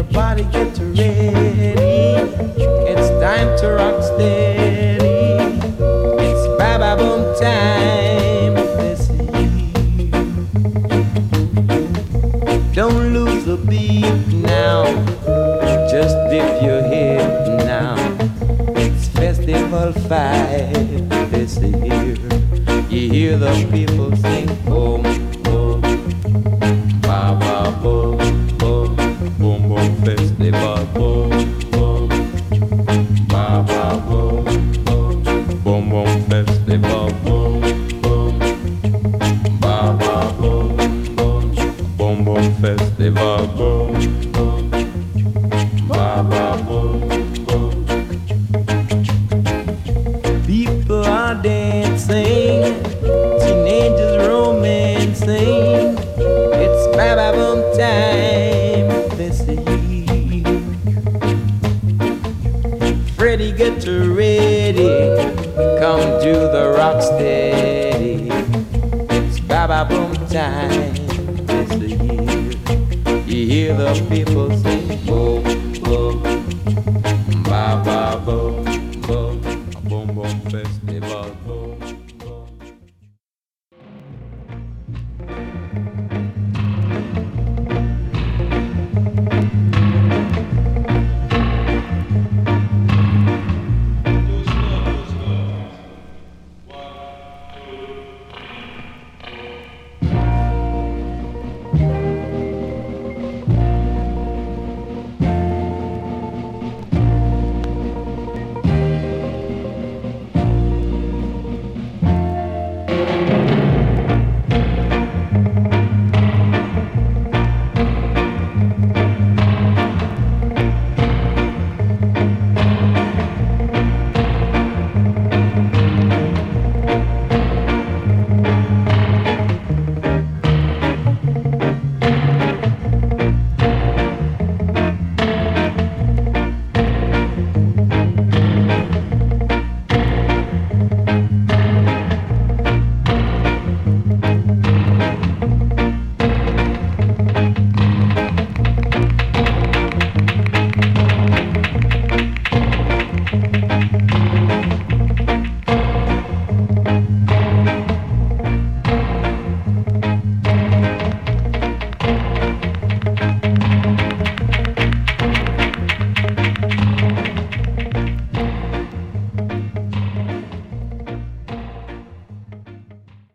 Everybody get ready. It's time to rock steady. It's Baba Boom time this year. Don't lose the beat now. Just dip your head now. It's Festival 5 this year. You hear the people sing boom, boom, Baba boom, boom, boom, boom, Festival boom, boom, Baba boom, boom, boom, boom, Festival boom, boom, Baba boom, boom, boom, boom, Festival boom, boom, Baba boom, boom. People are dancing, teenagers romancing. It's Baba Boom time this year. Freddie, get ready, come to the rock steady. It's Baba Boom time this year. You hear the people sing boom, boom, Baba boom, boom, boom, boom, festival boom.